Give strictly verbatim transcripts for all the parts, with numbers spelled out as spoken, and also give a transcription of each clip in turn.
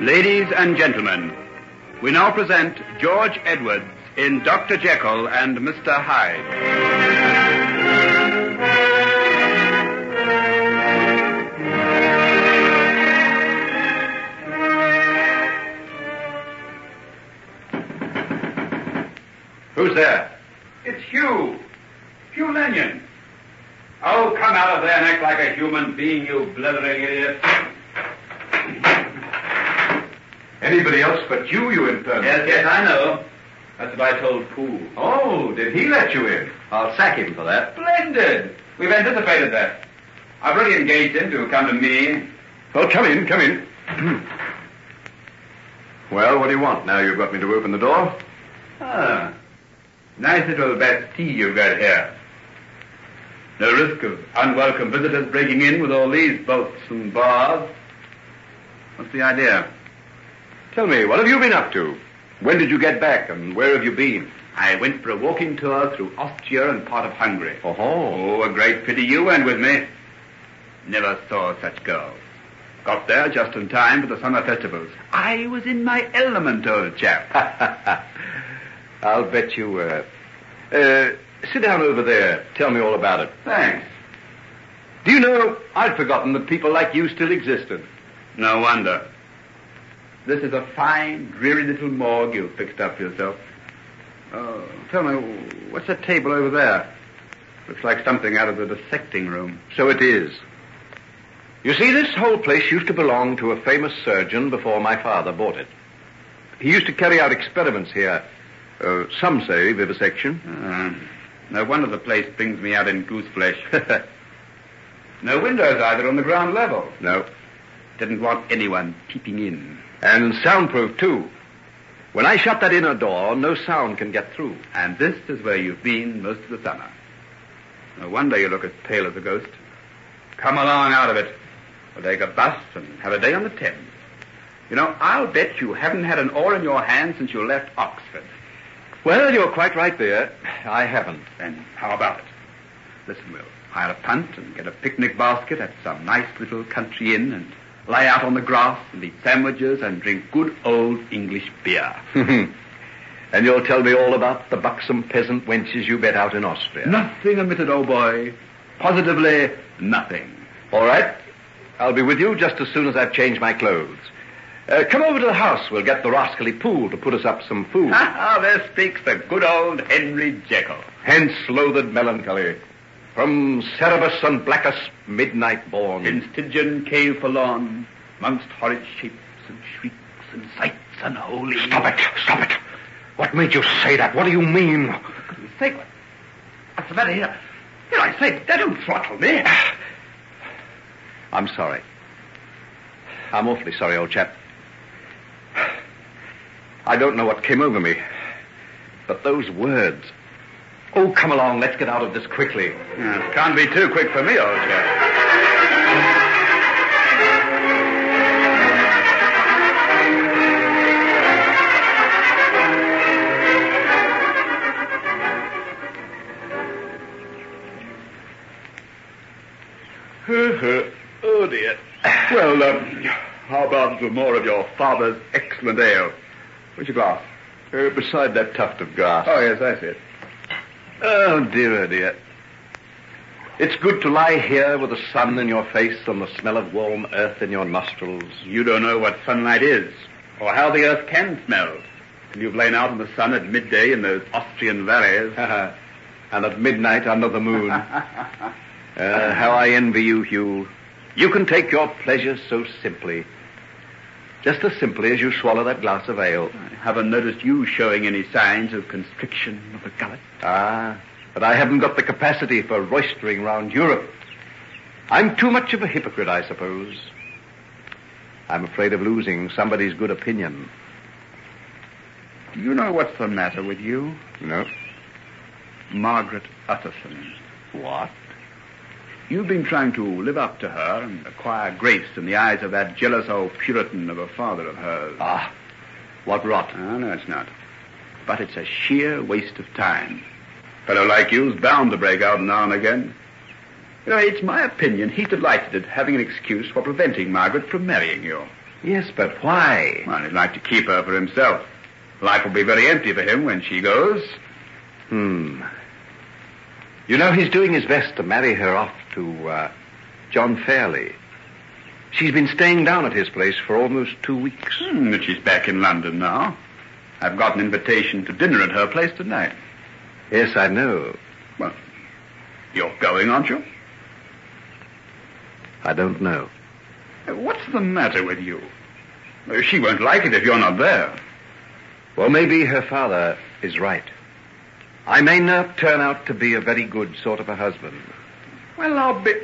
Ladies and gentlemen, we now present George Edwards in Doctor Jekyll and Mister Hyde. Who's there? It's Hugh. Hugh Lanyon. Oh, come out of there and act like a human being, you blithering idiot. Anybody else but you, you infernal. Yes, yes, I know. That's what I told Poole. Oh, did he let you in? I'll sack him for that. Splendid. We've anticipated that. I've already engaged him to come to me. Well, come in, come in. Well, what do you want now you've got me to open the door? Ah, nice little Bastille you've got here. No risk of unwelcome visitors breaking in with all these bolts and bars. What's the idea? Tell me, what have you been up to? When did you get back, and where have you been? I went for a walking tour through Austria and part of Hungary. Oh, Oh, a great pity you went with me. Never saw such girls. Got there just in time for the summer festivals. I was in my element, old chap. I'll bet you were. Uh, sit down over there. Tell me all about it. Thanks. Do you know, I'd forgotten that people like you still existed. No wonder. This is a fine, dreary little morgue you've fixed up for yourself. Oh, tell me, what's that table over there? Looks like something out of the dissecting room. So it is. You see, this whole place used to belong to a famous surgeon before my father bought it. He used to carry out experiments here. Uh, some say vivisection. Uh, no wonder the place brings me out in goose flesh. No windows either on the ground level. No. Didn't want anyone peeping in. And soundproof, too. When I shut that inner door, no sound can get through. And this is where you've been most of the summer. No wonder you look as pale as a ghost. Come along out of it. We'll take a bus and have a day on the Thames. You know, I'll bet you haven't had an oar in your hand since you left Oxford. Well, you're quite right there. I haven't. Then how about it? Listen, we'll hire a punt and get a picnic basket at some nice little country inn and lie out on the grass and eat sandwiches and drink good old English beer. And you'll tell me all about the buxom peasant wenches you met out in Austria. Nothing omitted, old boy. Positively nothing. All right. I'll be with you just as soon as I've changed my clothes. Uh, come over to the house. We'll get the rascally Poole to put us up some food. Ah, there speaks the good old Henry Jekyll. Hence loathed melancholy. From Cerberus and Blackus, midnight born. In Stygian cave forlorn, amongst horrid shapes and shrieks and sights unholy. Stop it, stop it. What made you say that? What do you mean? For goodness sake, what? What's the matter here? Here, I say, don't throttle me. I'm sorry. I'm awfully sorry, old chap. I don't know what came over me, but those words... Oh, come along, let's get out of this quickly. Yeah, can't be too quick for me, old chap. Oh, dear. Well, um, how about some more of your father's excellent ale? Which glass? Uh, beside that tuft of grass. Oh, yes, I see it. Oh, dear, oh, dear. It's good to lie here with the sun in your face and the smell of warm earth in your nostrils. You don't know what sunlight is, or how the earth can smell, till you've lain out in the sun at midday in those Austrian valleys. And at midnight under the moon. uh, how I envy you, Hugh. You can take your pleasure so simply. Just as simply as you swallow that glass of ale. I haven't noticed you showing any signs of constriction of the gullet. Ah, but I haven't got the capacity for roistering round Europe. I'm too much of a hypocrite, I suppose. I'm afraid of losing somebody's good opinion. Do you know what's the matter with you? No. Margaret Utterson. What? You've been trying to live up to her and acquire grace in the eyes of that jealous old Puritan of a father of hers. Ah, what rot. Oh, no, it's not. But it's a sheer waste of time. A fellow like you's bound to break out now and again. You know, it's my opinion he's delighted at having an excuse for preventing Margaret from marrying you. Yes, but why? Well, he'd like to keep her for himself. Life will be very empty for him when she goes. Hmm. You know, he's doing his best to marry her off to uh, John Fairley. She's been staying down at his place for almost two weeks. Hmm, but she's back in London now. I've got an invitation to dinner at her place tonight. Yes, I know. Well, you're going, aren't you? I don't know. What's the matter with you? She won't like it if you're not there. Well, maybe her father is right. I may not turn out to be a very good sort of a husband. Well, I'll be...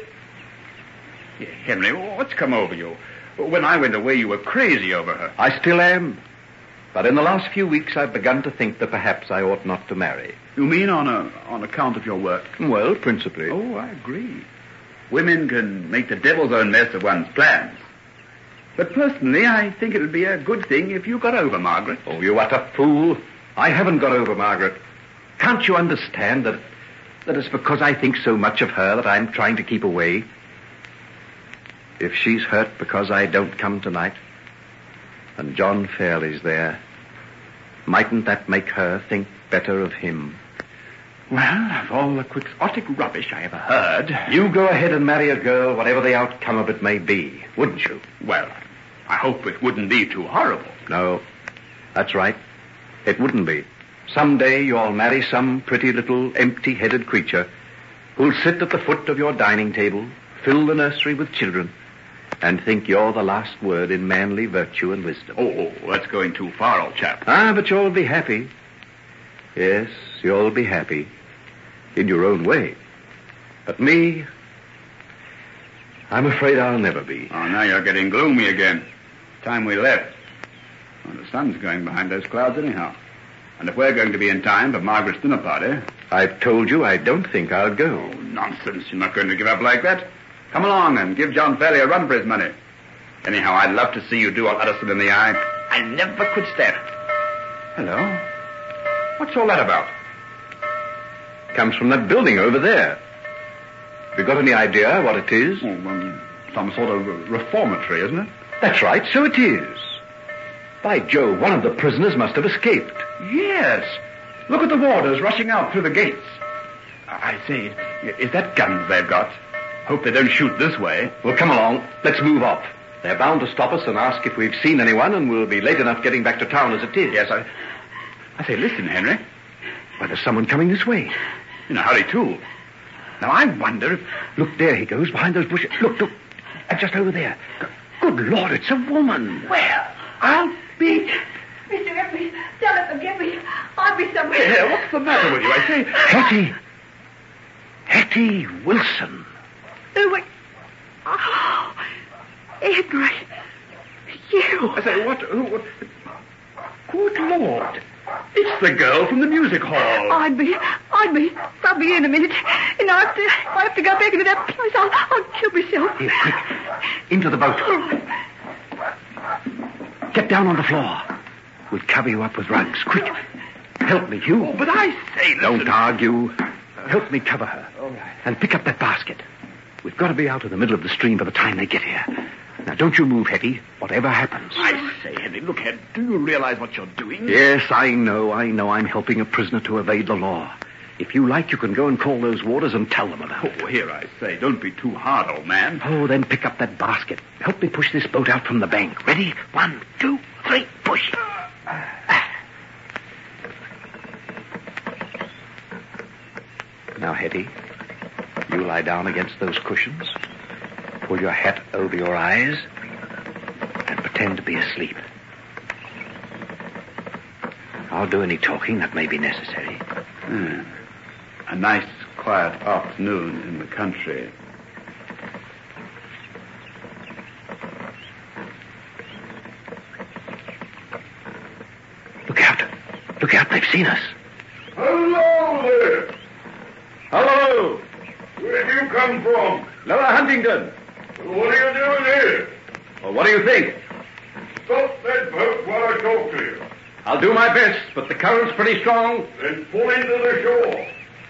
Henry, what's come over you? When I went away, you were crazy over her. I still am. But in the last few weeks, I've begun to think that perhaps I ought not to marry. You mean on a, on account of your work? Well, principally. Oh, I agree. Women can make the devil's own mess of one's plans. But personally, I think it would be a good thing if you got over Margaret. Oh, you utter fool. I haven't got over Margaret. Can't you understand that, that it's because I think so much of her that I'm trying to keep away? If she's hurt because I don't come tonight, and John Fairley's there, mightn't that make her think better of him? Well, of all the quixotic rubbish I ever heard... You go ahead and marry a girl, whatever the outcome of it may be, wouldn't you? Well, I hope it wouldn't be too horrible. No, that's right. It wouldn't be. Someday you'll marry some pretty little empty-headed creature who'll sit at the foot of your dining table, fill the nursery with children, and think you're the last word in manly virtue and wisdom. Oh, oh, that's going too far, old chap. Ah, but you'll be happy. Yes, you'll be happy. In your own way. But me, I'm afraid I'll never be. Oh, now you're getting gloomy again. Time we left. Well, the sun's going behind those clouds anyhow. And if we're going to be in time for Margaret's dinner party... I've told you I don't think I'll go. Oh, nonsense. You're not going to give up like that. Come along and give John Fairley a run for his money. Anyhow, I'd love to see you do old Utterson in the eye. I never could stand it. Hello? What's all that about? Comes from that building over there. Have you got any idea what it is? Oh, um, some sort of reformatory, isn't it? That's right, so it is. By Jove, one of the prisoners must have escaped. Yes. Look at the warders rushing out through the gates. I say, is that guns they've got? Hope they don't shoot this way. Well, come along. Let's move off. They're bound to stop us and ask if we've seen anyone, and we'll be late enough getting back to town as it is. Yes, I... I say, listen, Henry. Why, there's someone coming this way. In a hurry, too. Now, I wonder if... Look, there he goes, behind those bushes. Look, look. And just over there. Good Lord, it's a woman. Well, I'll be... Mister Epley, tell her forgive me. I'll be somewhere. Here, what's the matter with you? I say... Hetty. Hetty Wilson. Oh, wait. Oh, Henry. You. I say, what, who, what... Good Lord. It's the girl from the music hall. I'd be, I'd be, I'll be in a minute. And I have to, I have to go back into that place. I'll, I'll kill myself. Here, quick. Into the boat. Get down on the floor. We'll cover you up with rugs. Quick. Help me, Hugh. Oh, but I say, listen. Don't argue. Help me cover her. All right. And pick up that basket. We've got to be out in the middle of the stream by the time they get here. Now, don't you move, Hetty, whatever happens. I say, Henry, look here. Do you realize what you're doing? Yes, I know, I know. I'm helping a prisoner to evade the law. If you like, you can go and call those warders and tell them about it. Oh, here, I say, don't be too hard, old man. Oh, then pick up that basket. Help me push this boat out from the bank. Ready? One, two, three, push. Now, Hetty, you lie down against those cushions, pull your hat over your eyes, and pretend to be asleep. I'll do any talking that may be necessary. Hmm. A nice, quiet afternoon in the country. Look out. Look out, they've seen us. Hello there. Hello. Where'd you come from? Lower Huntingdon. What are you doing here? Well, what do you think? Stop that boat while I talk to you. I'll do my best, but the current's pretty strong. Then pull into the shore.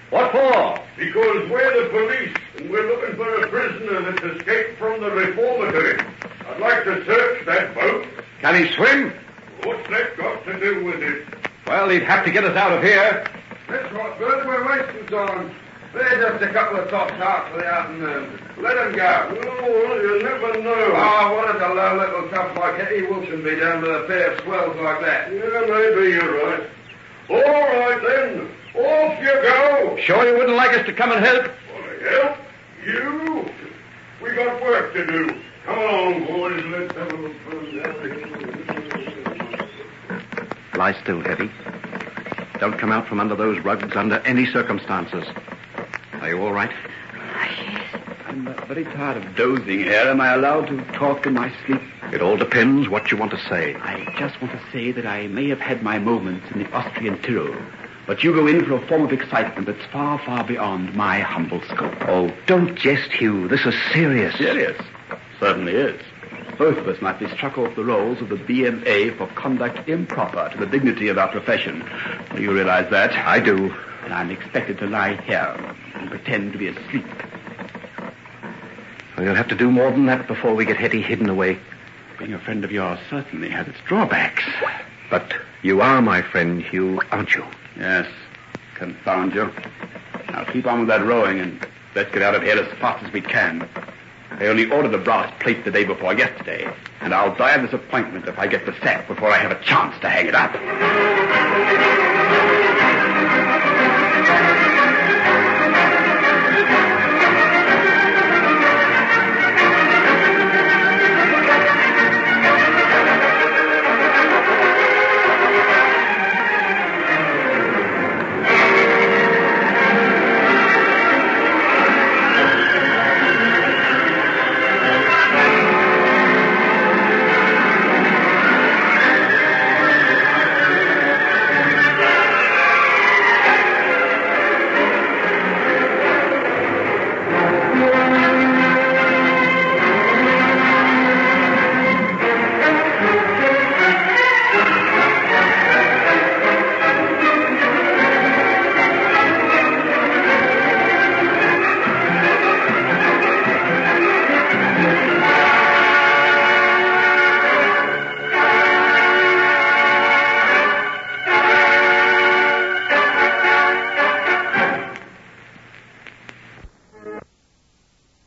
What for? Because we're the police, and we're looking for a prisoner that's escaped from the reformatory. I'd like to search that boat. Can he swim? What's that got to do with it? Well, he'd have to get us out of here. That's right, Bert. We're wasting time. They're just a couple of top tarts for the afternoon. Let them go. Oh, you never know. Oh, what does a low little tough like Eddie Wilson be down with a pair of swells like that? Yeah, maybe you're right. All right, then. Off you go. Sure you wouldn't like us to come and help? Want to help? You? We got work to do. Come along, boys. Let's have a little fun down here. Lie still, Hetty. Don't come out from under those rugs under any circumstances. Are you all right? I'm uh, very tired of dozing here. Am I allowed to talk in my sleep? It all depends what you want to say. I just want to say that I may have had my moments in the Austrian Tyrol, but you go in for a form of excitement that's far, far beyond my humble scope. Oh, don't jest, Hugh. This is serious. Serious? Certainly is. Both of us might be struck off the rolls of the B M A for conduct improper to the dignity of our profession. Do you realize that? I do. And I'm expected to lie here and pretend to be asleep. Well, you'll have to do more than that before we get Hetty hidden away. Being a friend of yours certainly has its drawbacks. But you are my friend, Hugh, aren't you? Yes. Confound you. Now keep on with that rowing and let's get out of here as fast as we can. They only ordered the brass plate the day before yesterday, and I'll die of disappointment if I get the sack before I have a chance to hang it up.